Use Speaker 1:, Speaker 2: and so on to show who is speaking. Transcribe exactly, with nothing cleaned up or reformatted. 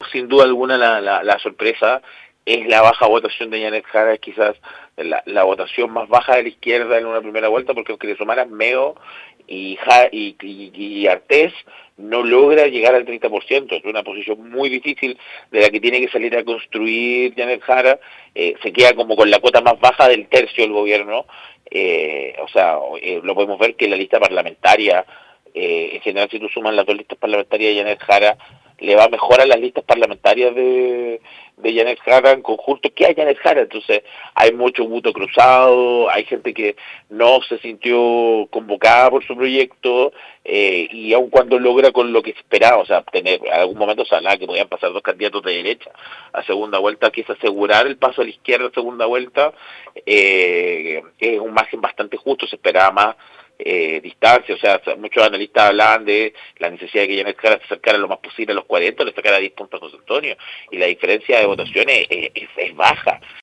Speaker 1: sin duda alguna la, la, la sorpresa es la baja votación de Janet Jara, quizás la, la votación más baja de la izquierda en una primera vuelta, porque aunque le sumaran Meo y, ja, y, y, y Artés, no logra llegar al treinta por ciento. Es una posición muy difícil de la que tiene que salir a construir Janet Jara. Eh, se queda como con la cuota más baja del tercio del gobierno. Eh, o sea, eh, lo podemos ver que la lista parlamentaria, eh, en general, si tú sumas las dos listas parlamentarias de Janet Jara, le va mejor a las listas parlamentarias de, de Janet Jara en conjunto que a Janet Jara. Entonces hay mucho voto cruzado, hay gente que no se sintió convocada por su proyecto, eh, y aun cuando logra con lo que esperaba, o sea, tener, en algún momento se hablaba que podían pasar dos candidatos de derecha a segunda vuelta, que es asegurar el paso a la izquierda a segunda vuelta, eh, es un margen bastante justo, se esperaba más Eh, distancia, o sea, muchos analistas hablaban de la necesidad de que Janet Jara se acercara lo más posible a los cuarenta, le sacara diez puntos a José Antonio, y la diferencia de votaciones es, es, es baja.